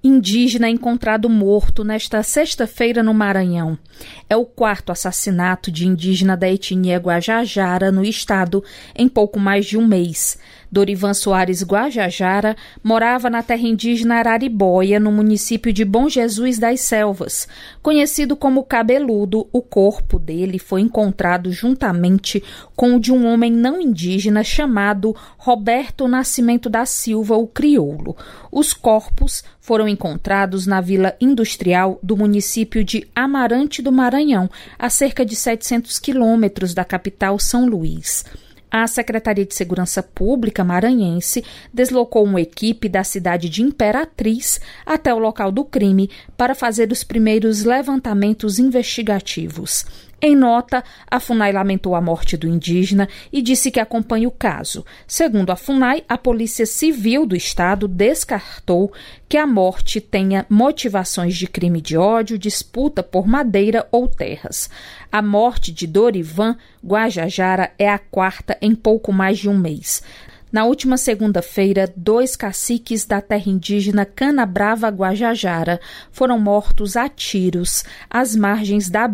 indígena encontrado morto nesta sexta-feira no Maranhão. É o 4º assassinato de indígena da etnia Guajajara no estado em pouco mais de um mês. Dorivan Soares Guajajara morava na terra indígena Araribóia, no município de Bom Jesus das Selvas. Conhecido como Cabeludo, o corpo dele foi encontrado juntamente com o de um homem não indígena chamado Roberto Nascimento da Silva, o crioulo. Os corpos foram encontrados na Vila Industrial do município de Amarante do Maranhão, a cerca de 700 quilômetros da capital São Luís. A Secretaria de Segurança Pública maranhense deslocou uma equipe da cidade de Imperatriz até o local do crime para fazer os primeiros levantamentos investigativos. Em nota, a FUNAI lamentou a morte do indígena e disse que acompanha o caso. Segundo a FUNAI, a Polícia Civil do Estado descartou que a morte tenha motivações de crime de ódio, disputa por madeira ou terras. A morte de Dorivan Guajajara é a 4ª em pouco mais de um mês. Na última segunda-feira, 2 caciques da terra indígena Canabrava Guajajara foram mortos a tiros às margens da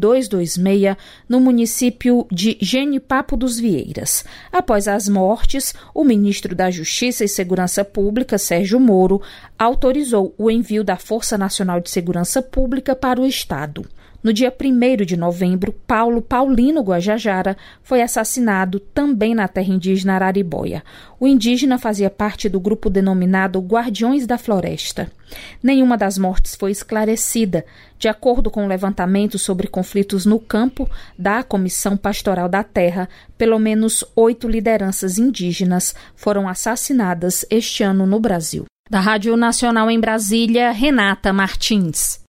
BR-226, no município de Genipapo dos Vieiras. Após as mortes, o ministro da Justiça e Segurança Pública, Sérgio Moro, autorizou o envio da Força Nacional de Segurança Pública para o estado. No dia 1º de novembro, Paulo Paulino Guajajara foi assassinado também na terra indígena Araribóia. O indígena fazia parte do grupo denominado Guardiões da Floresta. Nenhuma das mortes foi esclarecida. De acordo com o levantamento sobre conflitos no campo da Comissão Pastoral da Terra, pelo menos 8 lideranças indígenas foram assassinadas este ano no Brasil. Da Rádio Nacional em Brasília, Renata Martins.